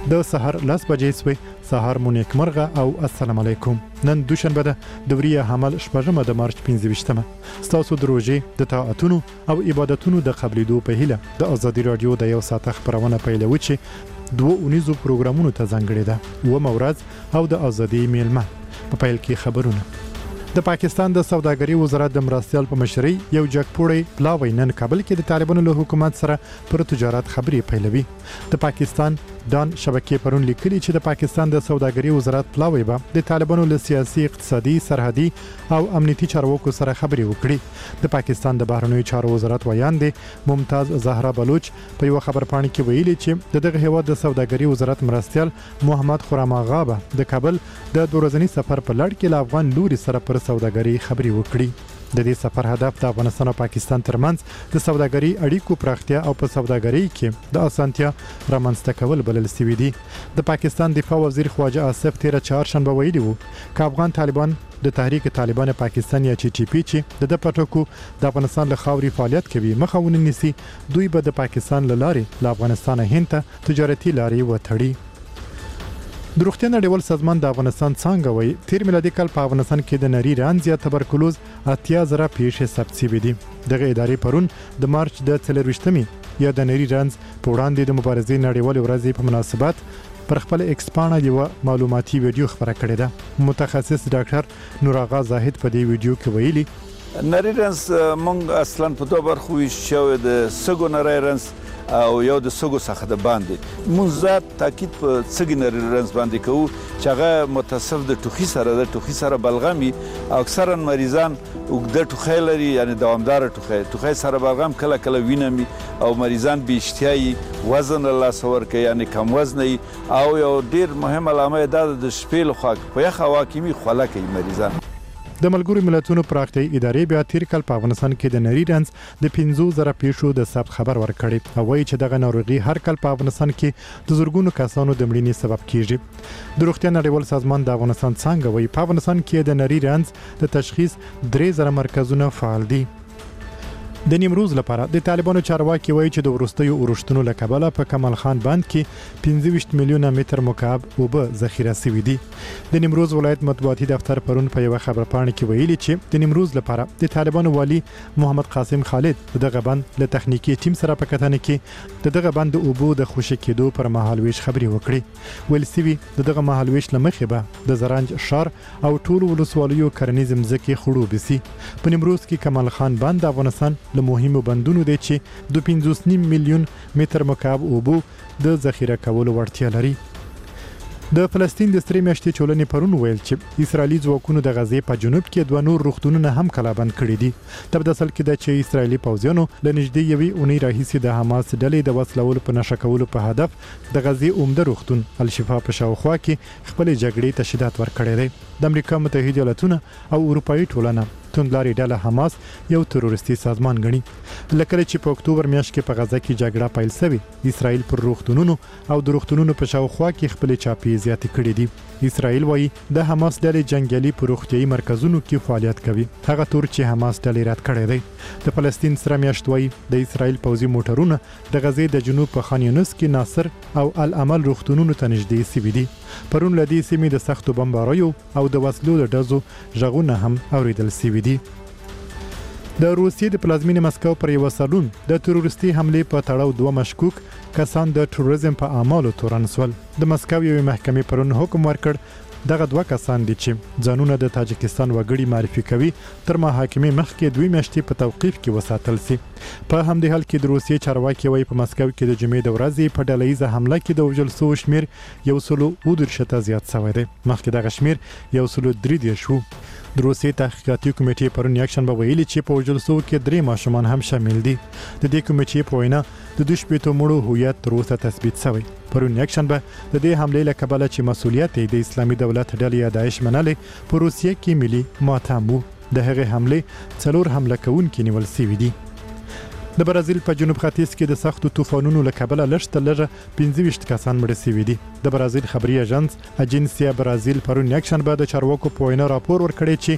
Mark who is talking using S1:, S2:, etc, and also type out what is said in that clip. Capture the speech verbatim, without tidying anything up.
S1: د سحر لس بجې سوې. سهار مو نیکمرغه او السلام علیکم. نن دوشنبه ده د وریه حمل شپږمه د مارچ پنځه ویشتمه. ستاسو د روژې د طاعتونو او عبادتونو د قبلېدو په هیله د ازادي راډیو د یو ساعته خپرونه پیلوي چې دوه اونیزو پروګرامونو ته ځانګړې ده. اوومه ورځ او د ازادي میلمه. په پیل کې خبرونه. د پاکستان د سوداګرۍ وزارت د مرستیال په مشرۍ یو جګپوړی پلاوی نن کابل کې د طالبانو له حکومت سره پر تجارت خبرې پیلوي. د پاکستان دان شبکې پرون لیکلي چې د پاکستان د سوداګرۍ وزارت پلاوی به د طالبانو له سیاسي، اقتصادي، سرحدي او امنیتي چارواکو سره خبرې وکړي. د پاکستان د بهرنیو چارو وزارت ویان دی ممتاز زهرا بلوچ په یو خبرپاڼه کې ویلي چې د دغه هیواد د سوداګرۍ وزارت مرستیال محمد خرم آغا به د کابل د دوه ورځني سفر په لړ کې له افغان لوري سره پر سوداګرۍ خبرې وکړي. د دې سفر هدف د افغانستان او پاکستان ترمنځ د سوداګرۍ اړیکو پراختیا او په سوداګرۍ کې د اسانتیا رامنځته کول بلل شوی دی. د پاکستان دفاع وزیر خواجه آصف تیره چهارشنبه ویلي وو چې افغان طالبان د تحریک طالبان پاکستان یا چې ټي پی چې د پټکو د افغانستان له خاوري فعالیت کوي مخه ونیسي، دوی به د پاکستان له لارې له افغانستان هند ته تجارتي لارې وتړي. د روغتیا نړیوال سازمان د افغانستان څنګه وایي تیر میلادي کال په افغانستان کې د نری رنځ یا تبرکلوز اتیا زره پیښې ثبت شوې دي. دغه ادارې پرون د مارچ د څلرویشتمې یا د نری رنځ په وړاندې د مبارزې نړیوالې ورځې په مناسبت پر خپل ایکس پاڼه یو معلوماتي ویډیو خبره کړې ده. متخصص ډاکټر نور آغا زاهد په دې ویډیو کې ویلي
S2: نری رنځ مونږ اصلا په دوه برخو ویشو شوی د سږو نری رنځ او یو د سږو څخه د باندې. مونږ زیات تاکید په سږي نری رنځ باندې کوو چې هغه متصف د ټوخي سره د ټوخي سره بلغم وي او اکثرا مریضان اوږده ټوخی لري، یعنی دوامداره ټوخی ټوخی سره بلغم کله کله وینه وي او مریضان بې اشتهایي، وزن له لاسه ورکوي یعنی کم وزنه وي او یو ډېر مهم علامه یې دا ده د شپې لخوا په یخ هوا کې وي خوله کوي مریضان.
S1: د ملګرو ملتونو پراختیایي ادارې بیا تیر کال په افغانستان کې د نری رنځ د پنځه زره پیښو د ثبت خبر ورکړی او وایي چې دغه ناروغي هر کال په افغانستان کې د زرګونو کسانو د مړینې سبب کیږي. د روغتیا نړیوال سازمان د افغانستان څنګه وایي په افغانستان کې د نری رنځ د تشخیص درې زره مرکزونه فعال دي. د نیمروز لپاره د طالبانو چارواکي وایي چې د وروستیو اورښتونو له کبله په کمال خان بند کې پنځه ویشت میلیونه متر مکعب اوبه ذخیره شوي دي. د نیمروز ولایت مطبوعاتي دفتر پرون په یوه خبرپاڼه کې ویلي چې د نیمروز لپاره د طالبانو والي محمد قاسم خالد د دغه بند له تخنیکي ټیم سره په کتنه کې د دغه بند د اوبو د خوشې کېدو پر مهالویش خبرې وکړي. ویل سوي د دغه مهالویش له مخې به د زرنج شار او ټولو ولسوالیو کرنیز مځکې خړوبې سي. په نیمروز کې کمال خان بند د افغانستان له مهمو بندونو دی چې د پنځوس نیم میلیون متر مکعب اوبو د ذخیره کولو وړتیا لري. د فلسطین د سترې میاشتې چولنې پرون ویل چې اسرائیلي ځواکونو د غزې په جنوب کې دوه نور روغتونونه هم کلابند کړي دي. د په اصل کې د چې اسرائیلي پوځیانو له نږدې یوې اونۍ راهیسې د حماس ډلې د وسلولو په نشه کولو په هدف د غزې عمده روغتون الشفا په شاوخوا کې خپلې جګړې ته شدت ورکړی دی. د امریکا متحده ایالاتونه او اروپایي ټولنه توندلاري ډله حماس یو تروریستي سازمان ګڼي. لکه چې په اکتوبر میاشت کې په غزه کې جګړه پیل شوې، اسرائیل پر روغتونونو او د روغتونونو په شاوخوا کې خپلې چاپې زیاتې کړې دي. اسرائیل وایي د حماس ډلې جنگیالي په روغتیایي مرکزونو کې فعالیت کوي، هغه تور چې حماس ډلې رد کړی دی. د فلسطین سره میاشت وایي د اسرائیل پوځي موټرونه د غزې د جنوب په خان یونس کې ناصر او العمل روغتونونو ته نږدې سوي دي. پرون له دې سیمې د سختو بمباریو او د وسلو د ډزو غږونه هم اوریدل شوي دي. د روسیې د پلازمینې مسکو پر یو سالون د تروریستي حملې په تړاو دوه مشکوک کسان د تروریزم په اعمالو تورن شول. د مسکو یوې محکمې پرون حکم ورکړ دغه دوه کسان دي چې ځانونه د تاجکستان وګړي معرفي کوي تر محاکمې مخکې دوی میاشتې په توقیف کې وساتل سي. په همدې حال کې د روسیې چارواکي وایي په مسکو کې د جمعې د ورځې په ډلهییزه حمله کې د وژل شوو شمېر یو سلو اووه دېرش ته زیات شوی دی. مخکې دغه شمېر یو سلو درې دېرش و. د روسیې تحقیقاتي کمیټې پرون یکشنبه ویلي چې په وژل شوو کې درې ماشومان هم شامل دي. د دې کمیټې په وینا د دوه شپېتو مړو هویت تر اوسه تثبیت شوی. پرون یکشنبه د دې حملې له کبله چې مسؤلیت یې د اسلامي دولت ډلې داعش منلې په روسیې کې ملي ماتم و. د هغې حملې څلور حمله کوونکي نیول شوي دي. د برازیل په جنوب ختیځ کې د سختو طوفانونو له کبله لږ تر لږه پنځه ویشت کسان مړه شوي دي. د برازیل خبري اژانس اجنسیا برازیل پرون یکشنبه د چارواکو په وینا راپور ورکړی چې